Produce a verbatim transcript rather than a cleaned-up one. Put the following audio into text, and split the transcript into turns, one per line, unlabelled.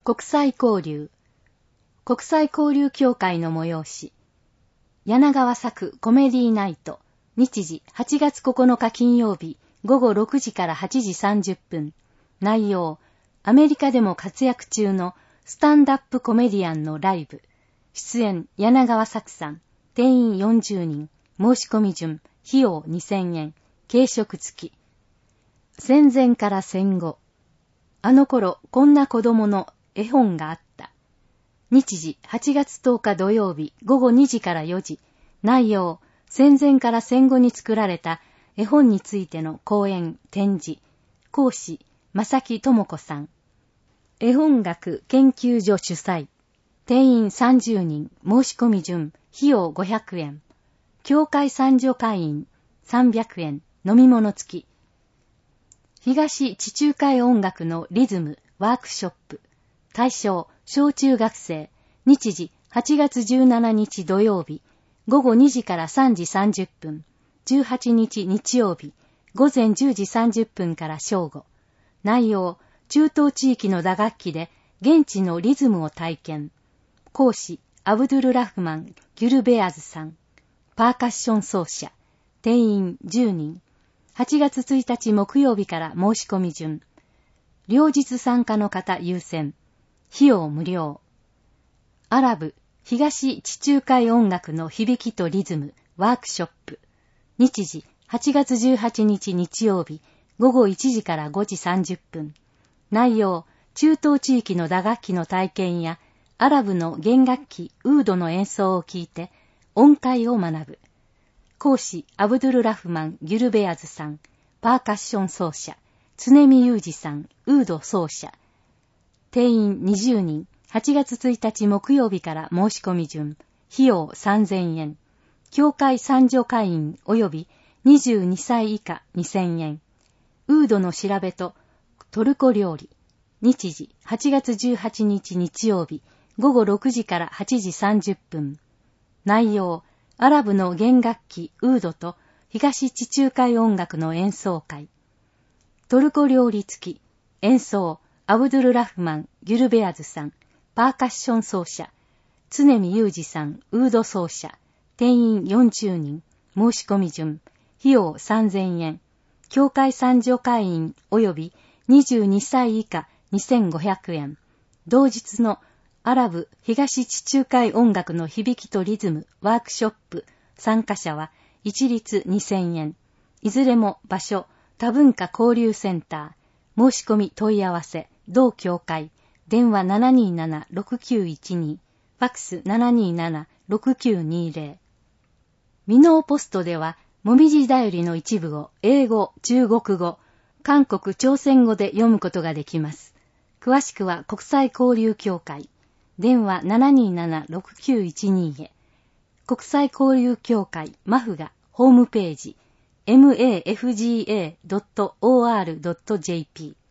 国際交流国際交流協会の催し柳川作コメディーナイト日時はちがつここのか金曜日ごごろくじからはちじさんじゅっぷん。内容アメリカでも活躍中のスタンダップコメディアンのライブ。出演柳川作さん。定員よんじゅうにん。申し込み順費用にせんえん。軽食付き。戦前から戦後。あの頃こんな子供の絵本があった。日時はちがつとおか土曜日ごごにじからよじ。内容戦前から戦後に作られた絵本についての講演展示。講師正木智子さん。絵本学研究所主催。定員さんじゅうにん。申し込み順費用ごひゃくえん。協会参助会員さんびゃくえん。飲み物付き。東地中海音楽のリズムワークショップ。対象小中学生。日時はちがつじゅうしちにち土曜日ごごにじからさんじさんじゅっぷん。じゅうはちにち日曜日ごぜんじゅうじさんじゅっぷんから正午。内容中東地域の打楽器で現地のリズムを体験。講師アブドゥルラフマン・ギュルベアズさん。パーカッション奏者。定員じゅうにん。はちがつついたち木曜日から申し込み順。両日参加の方優先。費用無料。アラブ、東地中海音楽の響きとリズムワークショップ。日時はちがつじゅうはちにち日曜日ごごいちじからごじさんじゅっぷん。内容中東地域の打楽器の体験やアラブの弦楽器ウードの演奏を聞いて音階を学ぶ。講師アブドゥルラフマン・ギュルベアズさん。パーカッション奏者常見裕二さん。ウード奏者。定員にじゅうにん。はちがつついたち木曜日から申し込み順。費用さんぜんえん。協会参助会員及びにじゅうにさい以下にせんえん。ウードの調べとトルコ料理。日時はちがつじゅうはちにち日曜日ごごろくじからはちじさんじゅっぷん。内容アラブの弦楽器ウードと東地中海音楽の演奏会。トルコ料理付き。演奏アブドゥルラフマン・ギュルベアズさん。パーカッション奏者常見裕二さん。ウード奏者。定員よんじゅうにん。申し込み順費用さんぜんえん。協会参助会員及びにじゅうにさい以下にせんごひゃくえん。同日のアラブ東地中海音楽の響きとリズムワークショップ参加者は一律にせんえん。いずれも場所多文化交流センター。申し込み問い合わせ同協会。電話 ななにーなな ろくきゅういちに。ファックス ななにーなな ろくきゅうにーぜろ。ミノーポストではもみじだよりの一部を英語、中国語、韓国、朝鮮語で読むことができます。詳しくは国際交流協会。電話 ななにーなな ろくきゅういちに へ。国際交流協会マフガホームページ マフガドットオーアールドットジェーピー